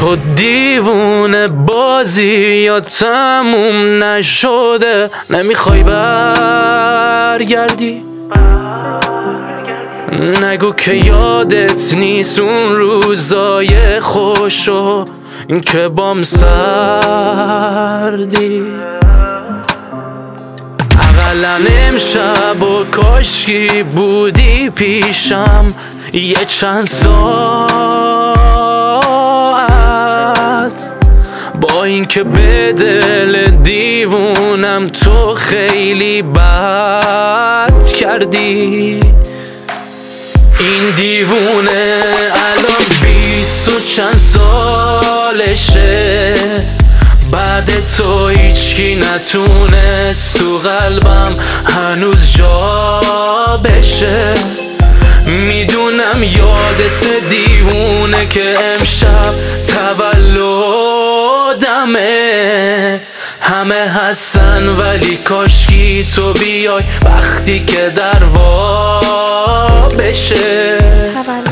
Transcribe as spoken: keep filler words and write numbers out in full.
تو دیوونه بازی یا تموم نشده، نمیخوای برگردی؟ نگو که یادت نیست اون روزای خوشو، این که بام سردی. اقلا امشب و کاشکی بودی پیشم یه چند ساعت، با این که به دل دیوونم تو خیلی بد کردی. این دیوونه الان بیست و چند سالشه، بعد تو هیچکی نتونست تو قلبم هنوز جا بشه. میدونم یادت دیوونه که امشب تولدمه، همه هستن ولی کاشکی تو بیای وقتی که در وا بشه.